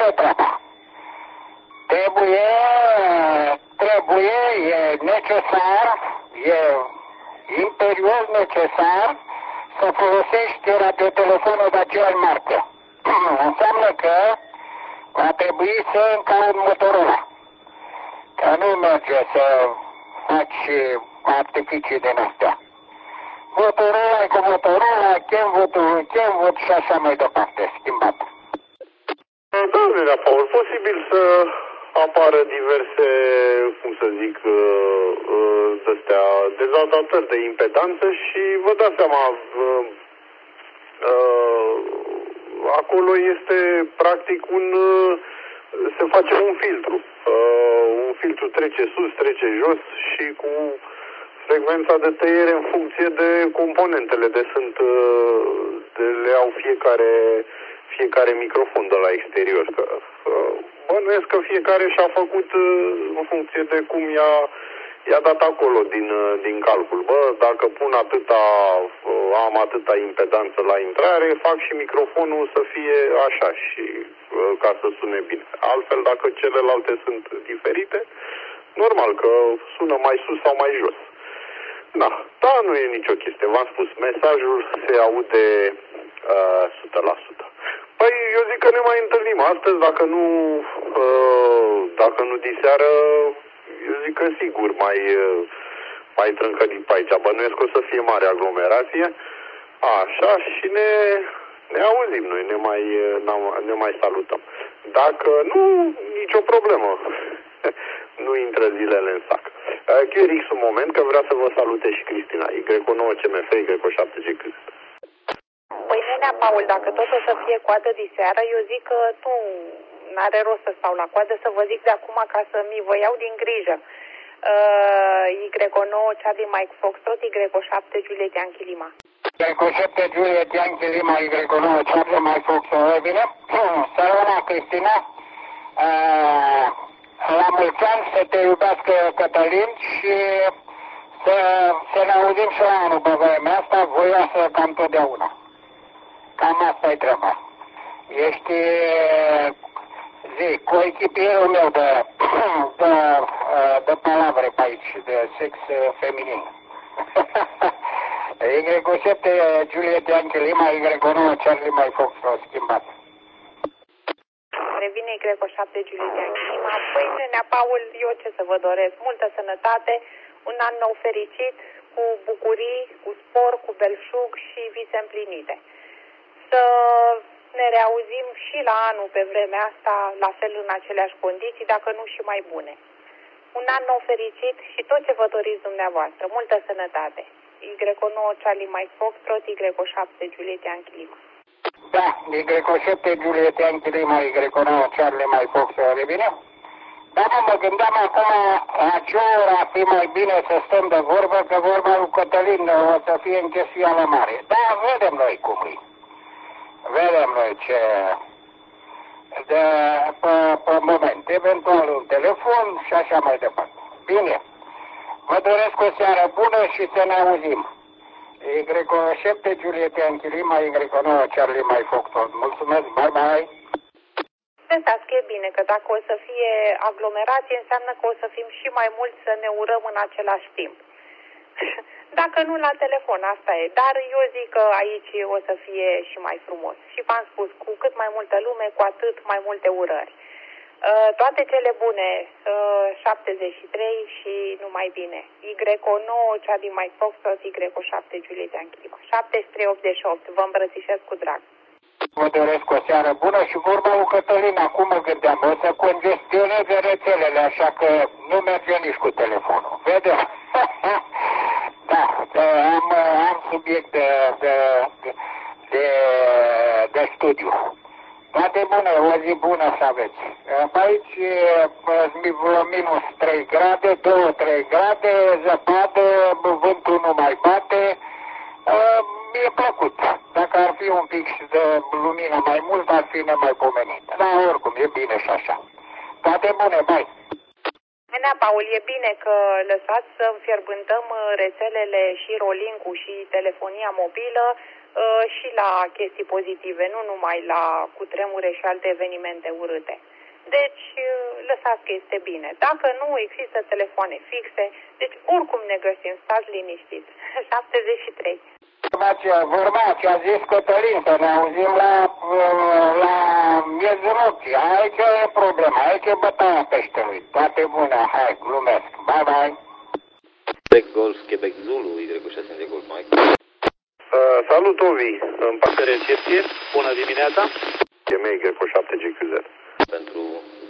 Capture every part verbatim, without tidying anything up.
e treaba. Trebuie, trebuie, e necesar, e imperios necesar să folosești radiotelefonul de aceeași marcă. Înseamnă că va trebui să încaut Motorola. Că nu merge să faci artificii din astea. Motorola cu Motorola, Kenwood, Kenwood și așa mai departe, schimbat. Da, Nenea Paul, posibil să apară diverse, cum să zic, de-astea, dezadaptări de impedanță și vă dați seama, acolo este practic un, se face un filtru. Un filtru trece sus, trece jos și cu frecvența de tăiere în funcție de componentele de sunt, de le au fiecare, fiecare microfon de la exterior. Că, bănuiesc că fiecare și-a făcut în funcție de cum i-a, i-a dat acolo din, din calcul. Bă, dacă pun atâta, am atâta impedanță la intrare, fac și microfonul să fie așa și ca să sune bine. Altfel, dacă celelalte sunt diferite, normal că sună mai sus sau mai jos. Da, da, nu e nicio chestie. V-am spus, mesajul se aude uh, o sută la sută. Păi, eu zic că ne mai întâlnim astăzi, dacă nu, uh, dacă nu diseară, eu zic că sigur mai, uh, mai trâncănim pe aici. Bănuiesc că o să fie mare aglomerație. Așa, și ne, ne auzim noi, ne mai, ne mai salutăm. Dacă nu, nicio problemă. Nu intră zilele în sac. Chierix un moment, că vrea să vă salute și Cristina. Y nouă C M F, Y șapte G C. Păi, Nenea Paul, dacă tot o să fie coadă diseară, eu zic că nu are rost să stau la coadă, să vă zic de acum ca să mi vă iau din grijă. Uh, Y nouă Charlie Mike Foxtrot, Y șapte Juliet Yankee Lima. Y șapte Juliet Yankee Lima, Y nouă Charlie Mike Foxtrot, e bine? Sărăna Cristina, uh, la mulți ani să te iubească Cătălin și să, să ne auzim și la anul pe vremea asta, voioasă cam totdeauna. Cam asta-i treaba. Ești, zic, coechipierul meu de, de, de palavre pe aici, de sex feminin. Y șapte Juliet Yankee Lima, Y nouă Charlie Mike Foxtrot, schimbat. Revine Y șapte Juliet Yankee Lima. Păi, Nenea Paul, eu ce să vă doresc? Multă sănătate, un an nou fericit, cu bucurii, cu spor, cu belșug și vise împlinite. Să ne reauzim și la anul pe vremea asta, la fel în aceleași condiții, dacă nu și mai bune. Un an nou fericit și tot ce vă doriți dumneavoastră. Multă sănătate. Y nouă Charlie Mike Foxtrot, Y șapte Juliet Yankee Lima. Da, Y șapte Juliet Yankee Lima, Y nouă Charlie Mike Foxtrot, e bine? Da, mă gândeam acum, la ce oră ar fi mai bine să stăm de vorbă, că vorba lui Cătălin o să fie în chestia la mare. Da, vedem noi cum e. Vedem noi ce... De, pe, pe moment, eventual un telefon și așa mai departe. Bine, vă doresc o seară bună și să ne auzim. Y șapte Juliet Yankee Lima, Y nouă Charlie Mike Foxtrot. Mulțumesc, bye bye! Pensați că e bine, că dacă o să fie aglomerație, înseamnă că o să fim și mai mulți să ne urăm în același timp. Dacă nu la telefon, asta e. Dar eu zic că aici o să fie și mai frumos. Și v-am spus, cu cât mai multă lume, cu atât mai multe urări. Uh, toate cele bune, uh, șaptezeci și trei și numai bine. Y nouă Charlie Mike Foxtrot, Y șapte Juliet Yankee Lima. șaptezeci și trei optzeci și opt, vă îmbrățișez cu drag. Vă doresc o seară bună și vorba lui Cătălin, acum mă gândeam, o să congestioneze rețelele, așa că nu merge nici cu telefonul. Vedem? Da, am, am subiect de, de, de, de studiu. Toate bune, o zi bună să aveți. Aici minus trei grade, doi trei grade, zăpadă, vântul nu mai bate. Mi-e plăcut. Dacă ar fi un pic de lumină mai mult, ar fi nemaipomenit. Dar oricum, e bine și așa. Toate bune, bai! Nenea Paul, e bine că lăsați să înfierbântăm rețelele și rolling-ul și telefonia mobilă uh, și la chestii pozitive, nu numai la cutremure și alte evenimente urâte. Deci, uh, lăsați că este bine. Dacă nu există telefoane fixe, deci oricum ne găsim, stați liniștiți. șaptezeci și trei. Vorba ce a zis Cătălin, să ne auzim la, la miezul nopții. Aici e problema, aici e bătaia peștelui. Toate bune, hai, glumesc. Bye, bye. Quebec Golf, Quebec Zulu, Y șase de Golf, Mike. Uh, salut, Ovi. În Parte recepție, bună dimineața. G M Y șapte G Q Z. Pentru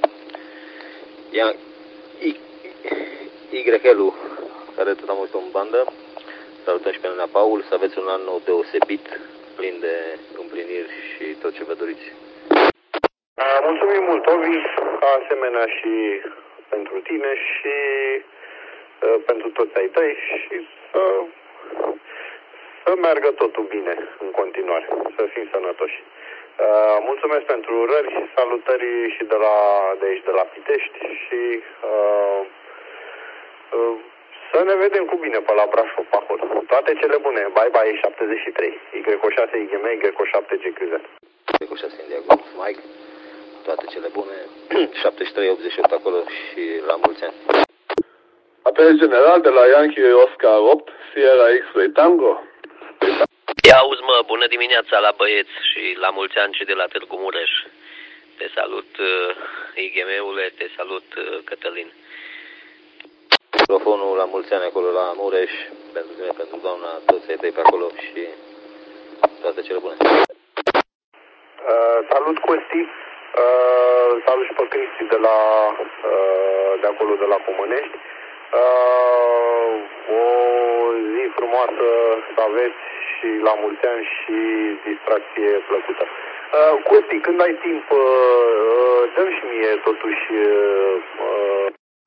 Y L U, care tot am uitat în bandă. Salutăm și pe Nena Paul, să aveți un an nou deosebit, plin de împliniri și tot ce vă doriți. Uh, mulțumim mult, Ovi, asemenea și pentru tine și uh, pentru toți ai tăi și să, să meargă totul bine în continuare, să fim sănătoși. Uh, mulțumesc pentru urări, salutări și de, la, de aici, de la Pitești și uh, uh, să ne vedem cu bine pe la Brașov, acolo. Toate cele bune. Bye bye, șaptezeci și trei. Y șase I G M, Y șapte G Q Z. Y șase India Golf, Mike. Toate cele bune. șaptezeci și trei optzeci și opt acolo și la mulți ani. Apel general de la Yankee Oscar opt, Sierra X-Ray Tango. Ia auzi, mă, bună dimineața la băieți și la mulți ani și de la Târgu Mureș. Te salut, uh, I G M-ule, te salut, uh, Cătălin. Microfonul la mulți ani acolo la Mureș, pentru tine, pentru doamna, toți ai tăi pe acolo și toate cele bune. Uh, salut, Costi. Uh, salut și pe Cristi de la uh, de acolo, de la Comănești. Uh, o zi frumoasă să aveți și la mulți ani și distracție plăcută. Uh, Costi, când ai timp, uh, uh, dă-mi și mie totuși uh,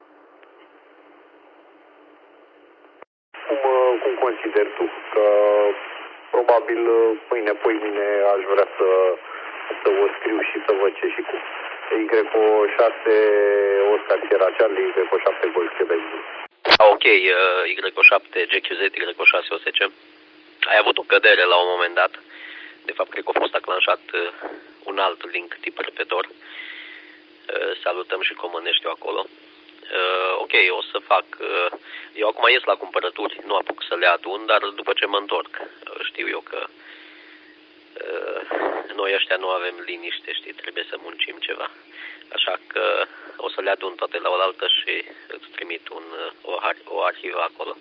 cum, uh, cum consideri tu, că probabil mâine, poimine aș vrea să, să o scriu și să văd ce și cum. Y șase Oscar Sierra Charlie, Y șapte Golf Quebec. Ok, uh, Y șapte G Q Z, Y șase O S C. Ai avut o cădere la un moment dat. De fapt, cred că a fost aclanșat uh, un alt link tip repetor. Uh, salutăm și Comăneștiul acolo. Uh, ok, o să fac... Uh, eu acum ies la cumpărături, nu apuc să le adun, dar după ce mă întorc, uh, știu eu că uh, noi ăștia nu avem liniște, știi, trebuie să muncim ceva. Așa că o să le adun toate la oaltă și îți trimit un, o, o arhivă acolo.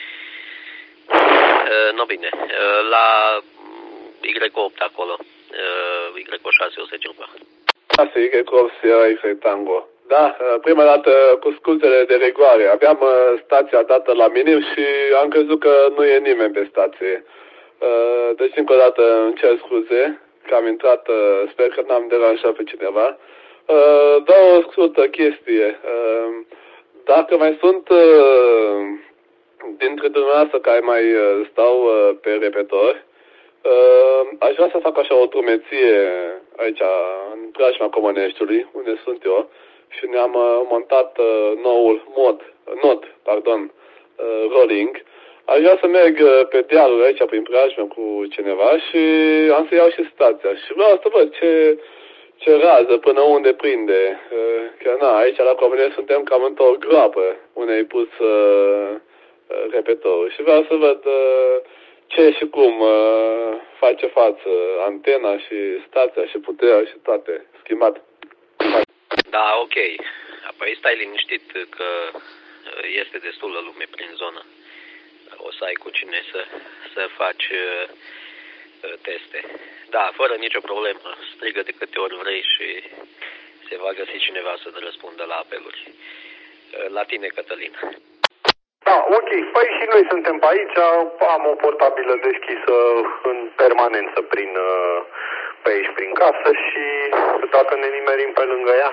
Uh, no bine, uh, la Y opt acolo, uh, Y șase O S C. șase Y opt Sierra X-Ray Tango. Da, prima dată cu scuzele de rigoare. Aveam stația dată la minim și am crezut că nu e nimeni pe stație. Deci încă o dată îmi cer scuze că am intrat, sper că n-am deranjat pe cineva. Doar o scurtă chestie. Dacă mai sunt dintre dumneavoastră care mai stau pe repetor, aș vrea să fac așa o drumeție aici, în preajma Comăneștiului, unde sunt eu, și ne-am montat noul mod, nod, pardon, rolling. Aș vrea să merg pe dealul aici, prin preajmă cu cineva și am să iau și stația. Și vreau să văd ce, ce rază, până unde prinde. Că na, aici la Comănești suntem cam într-o groapă unde ai pus uh, repetorul. Și vreau să văd uh, ce și cum uh, face față antena și stația și puterea și toate. Schimbat. Da, ok. Apoi stai liniștit că este destulă lume prin zonă. O să ai cu cine să, să faci uh, teste. Da, fără nicio problemă. Strigă de câte ori vrei și se va găsi cineva să-ți răspundă la apeluri. Uh, la tine, Cătălin. Da, ok. Păi și noi suntem pe aici. Am o portabilă deschisă în permanență prin, pe aici, prin casă și dacă ne nimerim pe lângă ea,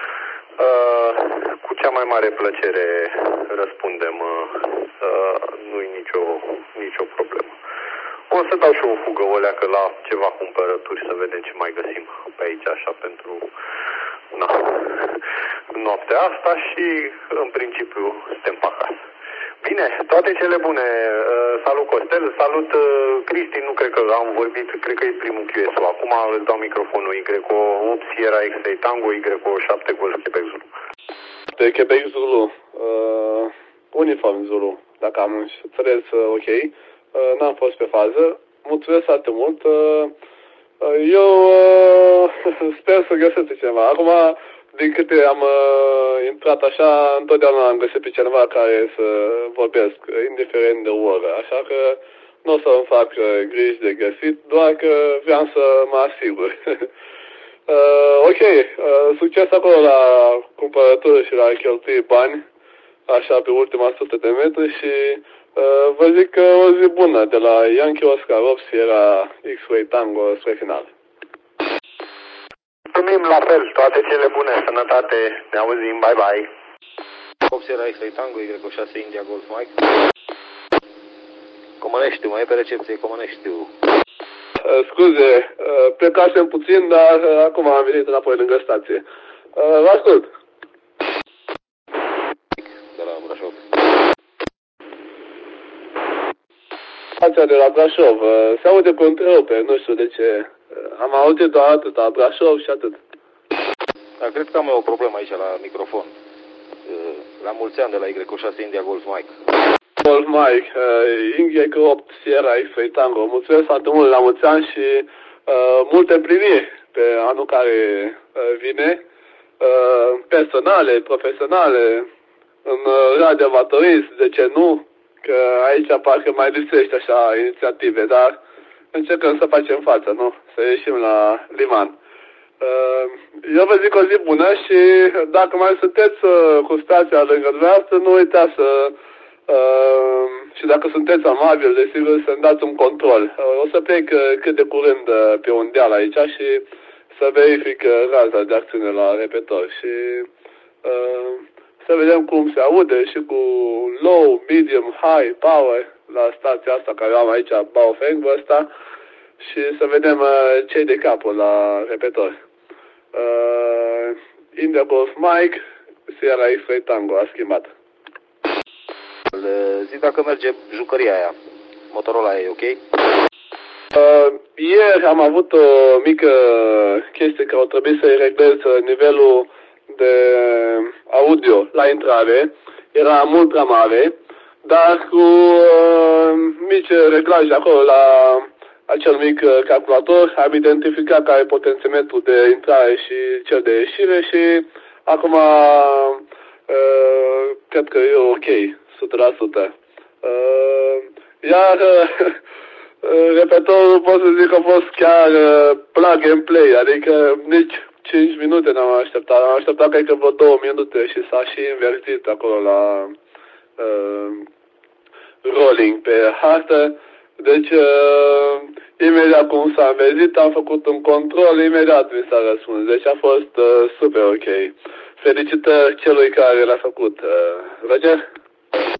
cu cea mai mare plăcere răspundem. Nu-i nicio, nicio problemă. O să dau și o fugă o leacă la ceva cumpărături să vedem ce mai găsim pe aici așa pentru na, noaptea asta și în principiu suntem pe acasă. Bine, toate cele bune. Uh, salut Costel, salut uh, Cristi, nu cred că am vorbit, cred că e primul Q S U. Acum îți dau microfonul Y opt Sierra X-Ray Tango, Y șapte Golf Quebec Zulu. De Quebec Zulu, uh, uniform Zulu, dacă am înțeles, uh, ok. Uh, n-am fost pe fază. Mulțumesc foarte mult. Uh, eu uh, sper să găsesc cineva. Acum, din câte am uh, intrat așa, întotdeauna am găsit pe cineva care să vorbesc, indiferent de oră. Așa că nu o să îmi fac uh, griji de găsit, doar că vreau să mă asigur. uh, ok, uh, succes acolo la cumpărătură și la cheltui bani, așa pe ultima sută de metri și uh, vă zic că o zi bună de la Yankee Oscar opt Sierra X-Ray Tango spre final. Mulțumim la fel, toate cele bune, sănătate, ne auzim, bye bye. opt Sierra X-Ray Tango, Y șase India Golf Mike. Comăneștiu, mai e pe recepție, Comăneștiu. Uh, scuze, uh, plecasem puțin, dar uh, acum am venit înapoi lângă stație. Uh, vă ascult. De la Brașov. Stația de la Brașov, uh, se aude cu întrerupe, nu știu de ce. Uh, am auzit doar atât la Brașov și atât. Dar cred că am eu o problemă aici la microfon. Uh, la mulți ani de la Y șase India Golf Mike. Golf Mike, uh, Y opt Sierra X-Ray Tango, mulțumesc foarte mult la mulți ani și uh, multe împliniri pe anul care uh, vine, uh, personale, profesionale, în uh, radioamatorist, de ce nu, că aici parcă mai lipsește așa inițiative, dar încercăm să facem față, nu? Să ieșim la liman. Uh, eu vă zic o zi bună și dacă mai sunteți uh, cu stația lângă dumneavoastră, nu uitați să Uh, și dacă sunteți amabil, desigur, să-mi dați un control. Uh, o să plec uh, cât de curând uh, pe un deal aici și să verific uh, raza de acțiune la repetor și uh, să vedem cum se aude și cu low, medium, high power la stația asta care am aici, Baofeng-ul ăsta, și să vedem uh, ce-i de capul la repetor. Uh, India Golf Mike, Sierra X-Ray Tango, a schimbat. Zi dacă merge jucăria aia. Motorola e ok? Uh, ieri am avut o mică chestie că au trebuit să-i reglez nivelul de audio la intrare. Era mult prea mare, dar cu uh, mici reglaje acolo la acel mic calculator am identificat care e potențiometrul de intrare și cel de ieșire și acum uh, cred că e ok. o sută la sută. Uh, iar uh, repetorul pot să zic că a fost chiar uh, plug and play, adică nici cinci minute n-am așteptat. Am așteptat cred că vreo două minute și s-a și invertit acolo la uh, rolling pe hartă. Deci uh, imediat cum s-a înverzit am făcut un control, imediat mi s-a răspuns. Deci a fost uh, super ok. Felicitări celui care l-a făcut. Uh, Roger?